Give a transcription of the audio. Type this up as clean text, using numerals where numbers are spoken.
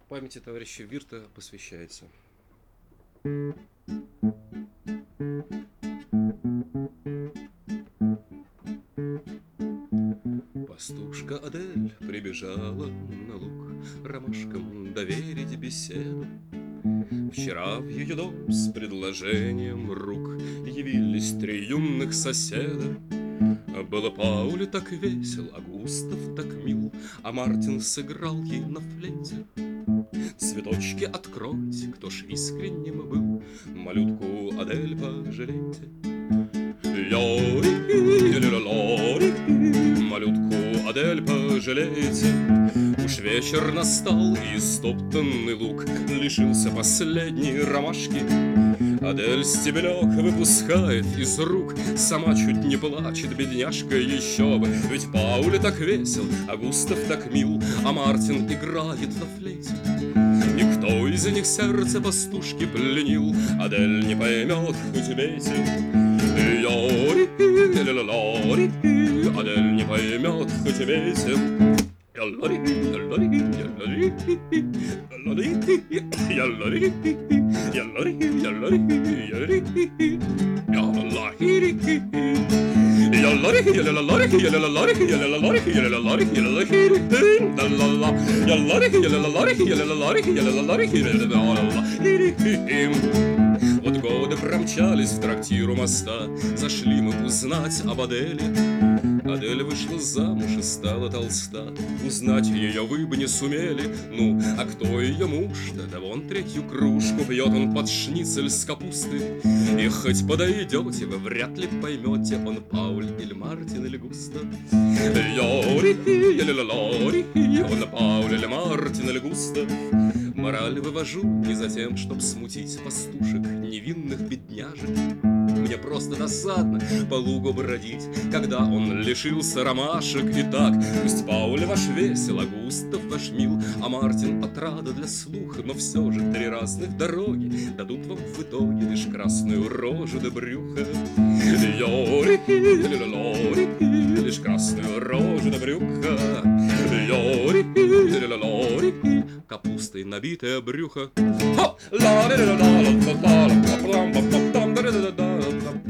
Памяти товарища Вирта посвящается. Пастушка Адель прибежала на луг ромашкам доверить беседу. Вчера в ее дом с предложением рук явились 3 юных соседа. Было Пауле так весел, а Густав так мил, а Мартин сыграл ей на флейте. Цветочки откройте, кто ж искренним был, малютку Адель пожалейте. Малютку Адель пожалейте. Уж вечер настал, и стоптанный лук лишился последней ромашки. Адель стебелек выпускает из рук, сама чуть не плачет, бедняжка, еще бы. Ведь Пауле так весел, а Густав так мил, а Мартин играет на флейте. И кто из них сердце пастушки пленил, Адель не поймет, хоть бейте. Адель не поймет, хоть бейте. Вот годы промчались в трактир у моста, зашли мы узнать об Аделе. Адель вышла замуж и стала толста, узнать ее вы бы не сумели. Ну, а кто ее муж-то? Да вон 3-ю кружку пьет он под шницель с капусты. И хоть подойдете, вы вряд ли поймете, он Пауль или Мартин или Густав. Он Пауль или Мартин или Густав. Мораль вывожу не за тем, чтоб смутить пастушек, невинных бедняжек. Мне просто досадно по лугу бродить, когда он лишился ромашек. Итак, пусть Пауль ваш весел, а Густав ваш мил, а Мартин отрада для слуха, но все же 3 разных дороги дадут вам в итоге лишь красную рожу да брюхо. Лишь красную рожу да брюхо. Капустой набитое брюхо.